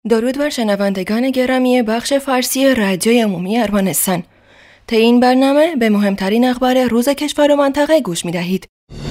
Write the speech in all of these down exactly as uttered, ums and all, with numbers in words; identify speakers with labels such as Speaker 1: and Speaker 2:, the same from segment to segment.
Speaker 1: درود بر شنوندگان گرامی بخش فارسی رادیوی عمومی ارمنستان. طی این برنامه به مهمترین اخبار روز کشور و منطقه گوش می دهید.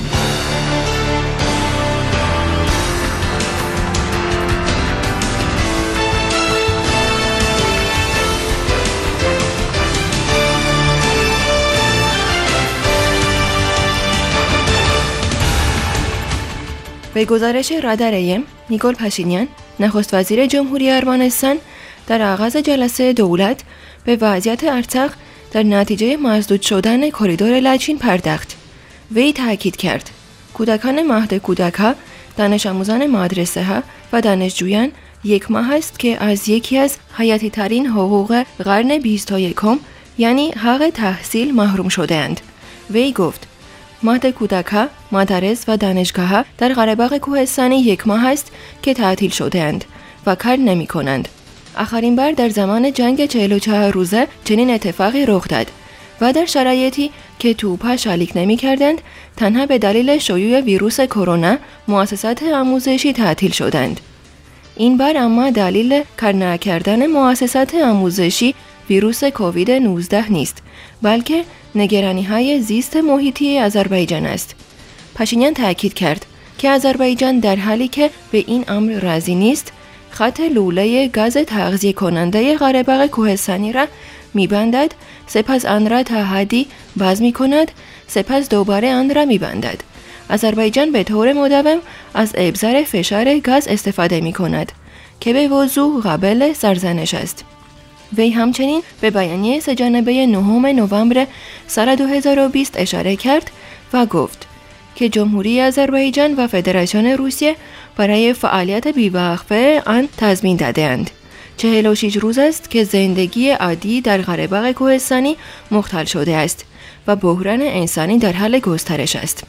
Speaker 1: به گزارش رادارایم، نیکول پاشینیان، نخست وزیر جمهوری ارمنستان، در آغاز جلسه دولت به وضعیت ارتق در نتیجه مسدود شدن کریدور لاچین پرداخت. وی تاکید کرد کودکان مهد کودک‌ها، دانش آموزان مدرسه‌ها و دانشجویان یک ماه است که از یکی از حیاتی ترین حقوق قرن بیست و یکم یعنی حق تحصیل محروم شده‌اند. وی گفت مهد کودک‌ها، مدارس و دانشگاه‌ها در قره‌باغ کوهستانی یک ماه است که تعطیل شده‌اند و کار نمی‌کنند. آخرین بار در زمان جنگ چهل و چهار روزه چنین اتفاقی رخ داد و در شرایطی که توپ‌ها شلیک نمی‌کردند، تنها به دلیل شیوع ویروس کرونا مؤسسات آموزشی تعطیل شدند. این بار اما دلیل کار نکردن مؤسسات آموزشی ویروس کووید نوزده نیست، بلکه نگرانی‌های زیست محیطی آذربایجان است. پاشینیان تاکید کرد که آذربایجان در حالی که به این امر راضی نیست، خط لوله گاز تغذیه کننده قره‌باغ کوهستانی را می‌بندد، سپس آن را تا حدی باز می‌کند، سپس دوباره آن را می‌بندد. آذربایجان به طور مداوم از ابزار فشار گاز استفاده می‌کند که به وضوح قابل سرزنش است. وی همچنین به بیانیه سه‌جانبه نهم نوامبر سال دو هزار و بیست اشاره کرد و گفت که جمهوری آذربایجان و فدراسیون روسیه برای فعالیت بی‌وقفه آن تضمین داده‌اند. چهل و شش روز است که زندگی عادی در قره‌باغ کوهستانی مختل شده است و بحران انسانی در حال گسترش است.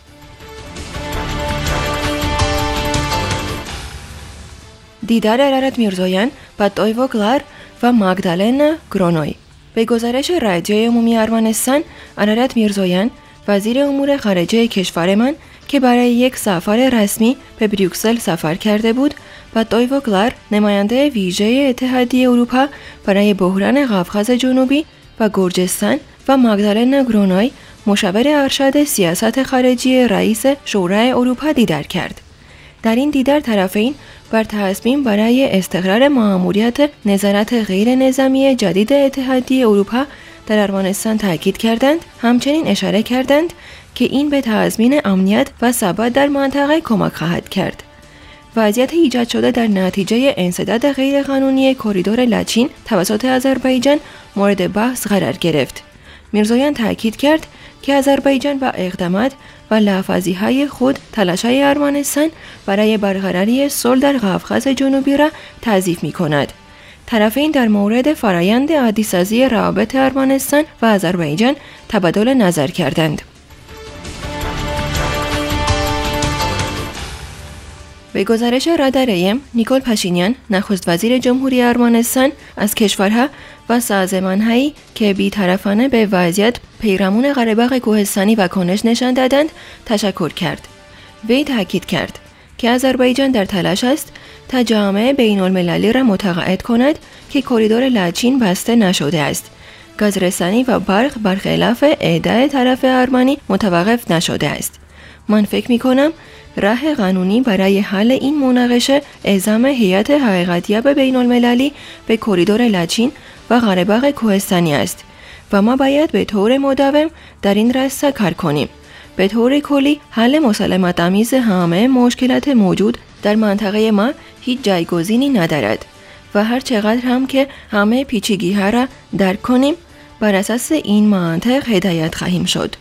Speaker 1: دیدار ارارات میرزویان با تویو گلار و ماگدالنا گرونوی. به گزارش رادیوی عمومی ارمنستان، ارارات میرزویان، وزیر امور خارجه کشورمان که برای یک سفر رسمی به بریوکسل سفر کرده بود، و تویو گلار، نماینده ویژه اتحادیه اروپا برای بحران قفقاز جنوبی و گرجستان، و ماگدالنا گرونوی، مشاور ارشد سیاست خارجی رئیس شورای اروپا دیدار کرد. در این دیدار طرفین بر تصمیم برای استقرار مأموریت نظارت غیر نظامی جدید اتحادیه اروپا در ارمنستان تاکید کردند، همچنین اشاره کردند که این به تضمین امنیت و ثبات در منطقه کمک خواهد کرد. وضعیت ایجاد شده در نتیجه انسداد غیرقانونی کریدور لاچین توسط آذربایجان مورد بحث قرار گرفت. میرزویان تاکید کرد که آذربایجان با اقدامات و لافزی‌های خود تلاش‌های ارمنستان برای برقراری صلح در قفقاز جنوبی را تضعیف می‌کند. طرفین در مورد فرآیند عادی‌سازی روابط ارمنستان و آذربایجان تبادل نظر کردند. به گزارش رادارایم، نیکول پاشینیان، نخست وزیر جمهوری ارمنستان، از کشورها و سازمان‌هایی که بی‌طرفانه به وضعیت پیرامون قره‌باغ کوهستانی واکنش نشان دادند تشکر کرد. وی تاکید کرد که آذربایجان در تلاش است تا جامعه بین‌المللی را متقاعد کند که کریدور لاچین بسته نشده است. گازرسانی و برق برخلاف ادعای طرف ارمنی متوقف نشده است. من فکر می‌کنم راه قانونی برای حل این مناقشه اعزام هیئت حقیقتیاب بین‌المللی به کریدور لاچین و قره‌باغ کوهستانی است و ما باید به طور مداوم در این راستا کار کنیم. به طور کلی حل مسالمت‌آمیز همه مشکلات موجود در منطقه ما هیچ جایگزینی ندارد و هر چقدر هم که همه پیچیدگی‌ها را درک کنیم بر اساس این منطق هدایت خواهیم شد.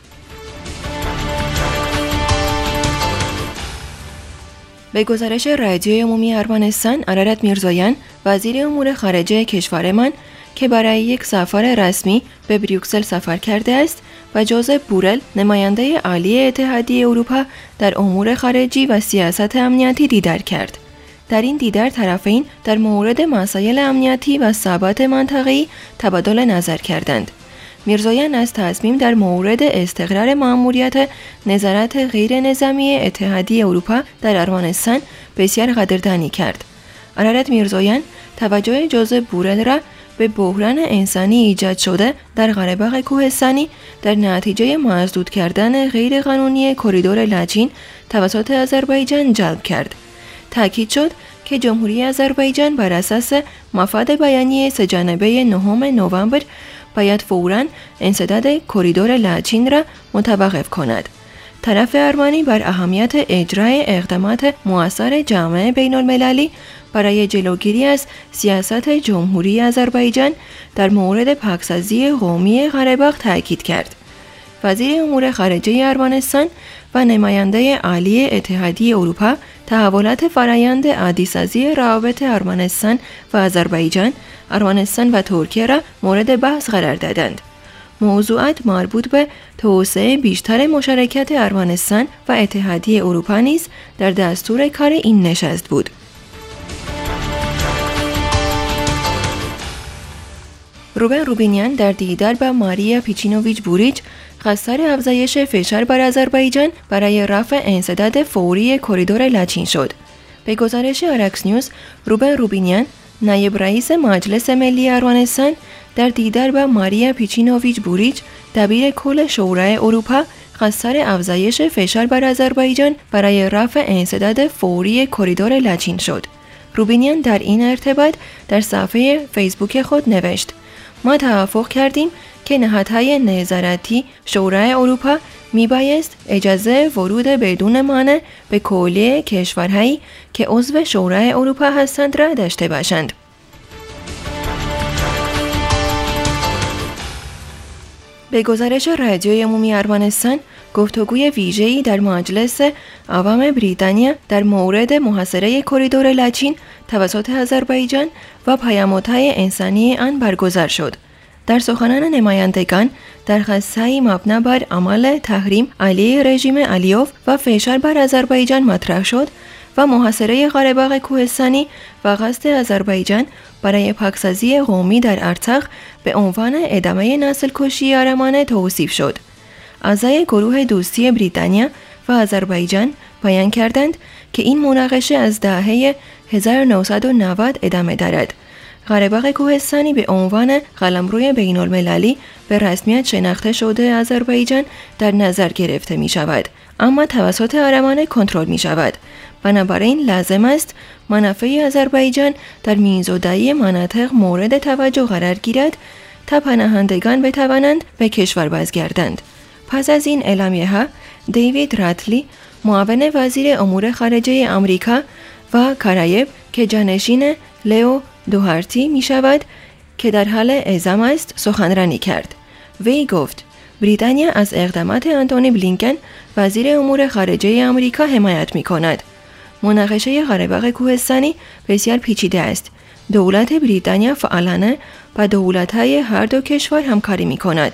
Speaker 1: به گزارش رادیوی عمومی ارمنستان، ارارات میرزویان، وزیر امور خارجه کشورمان که برای یک سفر رسمی به بریوکسل سفر کرده است و جوزف بورل، نماینده عالی اتحادیه اروپا در امور خارجی و سیاست امنیتی دیدار کرد. در این دیدار طرفین در مورد مسائل امنیتی و ثبات منطقه‌ای تبادل نظر کردند. میرزویان از تصمیم در مورد استقرار مأموریت نظارت غیر نظامی اتحادیه اروپا در ارمنستان بسیار قدردانی کرد. ارارت میرزویان توجه جوزف بورل را به بحران انسانی ایجاد شده در قره‌باغ کوهستانی در نتیجه مسدود کردن غیرقانونی کریدور لچین توسط آذربایجان جلب کرد. تاکید شد که جمهوری آذربایجان بر اساس مفاد بیانیه سه جانبه نهم نوامبر باید فوراً انسداد کریدور لچین را متوقف کند. طرف ارمنی بر اهمیت اجرای اقدامات مؤثر جامعه بین المللی برای جلوگیری از سیاست جمهوری آذربایجان در مورد پاکسازی قومی قره‌باغ تاکید کرد. وزیر امور خارجه ارمنستان و نماینده عالی اتحادیه اروپا تحولات فرآیند عادی‌سازی روابط ارمنستان و آذربایجان، ارمنستان و ترکیه را مورد بحث قرار دادند. موضوعات مربوط به توسعه بیشتر مشارکت ارمنستان و اتحادیه اروپا نیز در دستور کار این نشست بود. روبن روبینیان در دیدار با ماریا پیچینوویچ بوریچ خواستار افزایش فشار بر آذربایجان برای رفع انسداد فوری کریدور لچین شد. به گزارش آراکس نیوز، روبن روبینیان نایب رئیس مجلس ملی ارمنستان در دیدار با ماریا پیچینوویچ بوریچ دبیر کل شورای اروپا خواستار افزایش فشار بر آذربایجان برای رفع انسداد فوری کریدور لچین شد. روبینیان در این ارتباط در صفحه فیسبوک خود نوشت: ما توافق کردیم که نهادهای نظارتی شورای اروپا میبایست اجازه ورود بدون مانع به کلیه کشورهایی که عضو شورای اروپا هستند را داشته باشند. به گزارش رادیوی عمومی ارمنستان، گفتگوی ویژه‌ای در مجلس عوام بریتانیا در مورد محاصره کریدور لچین توسط آذربایجان و پیامدهای انسانی آن برگزار شد. در سخنان نمایندگان درخواست‌های مبنا بر عمل تحریم علیه رژیم علیوف و فشار بر آذربایجان مطرح شد و محاصره قره‌باغ کوهستانی و قصد آذربایجان برای پاکسازی قومی در ارتاخ به عنوان ادامه نسل‌کشی آرامانه توصیف شد. اعضای گروه دوستی بریتانیا و آذربایجان بیان کردند که این مناقشه از دهه هزار و نهصد و نود ادامه دارد. قره‌باغ کوهستانی به عنوان قلمروی بین المللی به رسمیت شناخته شده آذربایجان در نظر گرفته می شود، اما توسط آرامانه کنترل می شود. بنابراین لازم است منافع آذربایجان در میان‌زودایی مناطق مورد توجه قرار گیرد تا پناهندگان بتوانند به کشور بازگردند. پس از این اعلامیه‌ها، دیوید راتلی، معاون وزیر امور خارجه آمریکا و کارائیب که جانشین لئو دوهارتی می شود که در حال اعزام است، سخنرانی کرد. وی گفت: بریتانیا از اقدامات آنتونی بلینکن وزیر امور خارجه آمریکا حمایت می کند. مناقشه قره‌باغ کوهستانی بسیار پیچیده است. دولت بریتانیا فعالانه با دولت‌های هر دو کشور همکاری می کند.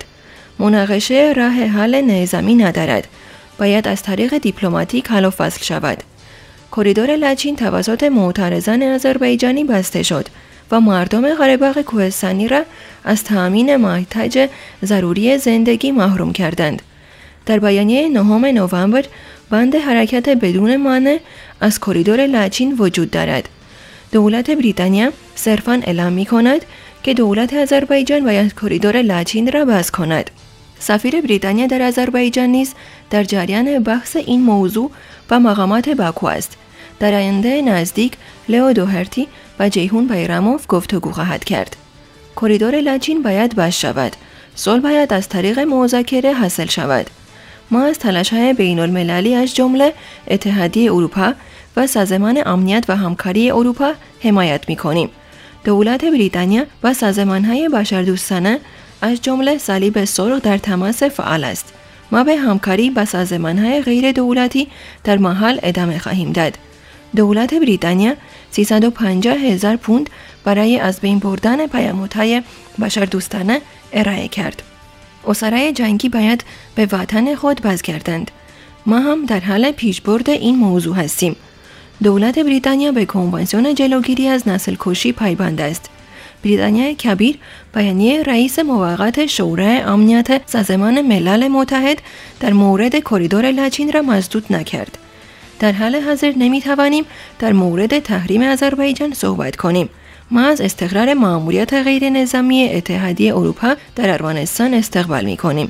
Speaker 1: مناقشه راه حل نظامی ندارد. باید از طریق دیپلماتیک حل و فصل شود. کریدور لچین توسط معترضان آذربایجانی بسته شد و مردم قره‌باغ کوهستانی را از تامین محتاج ضروری زندگی محروم کردند. در بیانیه نهم نوامبر بند حرکت بدون مانع از کریدور لچین وجود دارد. دولت بریتانیا صرفاً اعلام می کند که دولت آذربایجان باید کریدور لچین را بس کند. سفیر بریتانیا در آذربایجان نیز در جریان بحث این موضوع با مقامات باکو است. در آینده نزدیک لئو دوهارتی و جیهون بیراموف گفتگو خواهد کرد. کریدور لچین باید بس شود. صلح باید از طریق مذاکره حاصل شود. ما از تلاش‌های بین المللی از جمله اتحادیه اروپا و سازمان امنیت و همکاری اروپا حمایت می‌کنیم. دولت بریتانیا و سازمان‌های بشردوستانه از جمله صلیب سرخ در تماس فعال است. ما به همکاری با سازمان‌های غیر دولتی در محل ادامه خواهیم داد. دولت بریتانیا سیصد و پنجاه هزار پوند برای از بین بردن پیامدهای بشردوستانه ارائه کرد. اسرای جنگی باید به وطن خود بازگردند. ما هم در حال پیشبرد این موضوع هستیم. دولت بریتانیا به کنوانسیون جلوگیری از نسل کشی پایبند است. بریتانیا کبیر بیانیه رئیس موقت شورای امنیت سازمان ملل متحد در مورد کریدور لچین را مسدود نکرد. در حال حاضر نمیتوانیم در مورد تحریم آذربایجان صحبت کنیم. ما از استقرار ماموریت غیر نظامی اتحادیه اروپا در ارمنستان استقبال می کنیم.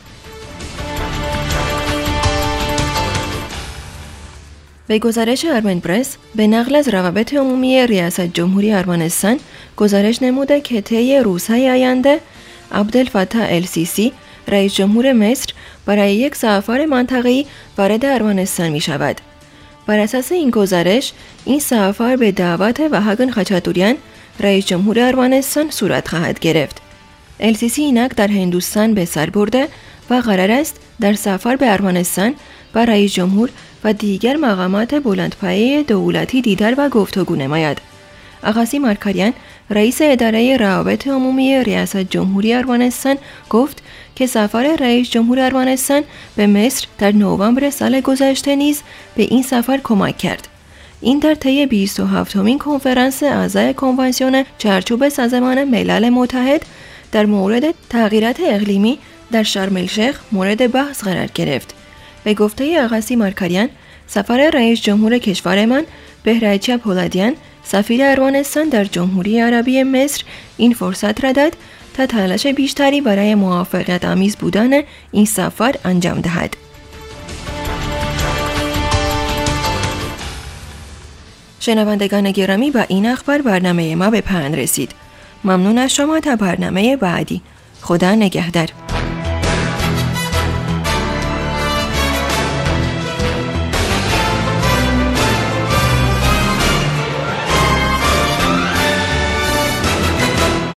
Speaker 1: به گزارش آرمن پرس، به نقل از روابط عمومی ریاست جمهوری ارمنستان گزارش نموده که طی روزهای آینده عبدالفتاح السیسی رئیس جمهور مصر برای یک سفر منطقه‌ای وارد ارمنستان می شود. بر اساس این گزارش، این سفر به دعوت وهاگن خاچاتوریان رئیس جمهور ارمنستان صورت خواهد گرفت. السیسی اینک در هندوستان به سر برده و قرار است در سفر به ارمنستان با رئیس جمهور و دیگر مقامات بلندپایه دولتی دیدار و گفتگو نماید. آقاسی مارکاریان رئیس اداره روابط عمومی ریاست جمهوری ارمنستان گفت که سفر رئیس جمهور ارمنستان به مصر در نوامبر سال گذشته نیز به این سفر کمک کرد. این در طی بیست و هفتمین کنفرانس اعضای کنوانسیون چارچوب سازمان ملل متحد در مورد تغییرات اقلیمی در شرم الشیخ مورد بحث قرار گرفت. به گفته آقاسی مارکاریان، سفر رئیس جمهور کشورمان بهرجه پولادیان سفیر ارمنستان در جمهوری عربی مصر این فرصت را داد تا تلاش بیشتری برای موافقت آمیز بودن این سفر انجام دهد. شنوندگان گرامی، با این اخبار برنامه ما به پایان رسید. ممنون از شما. تا برنامه بعدی. خدا نگهدار.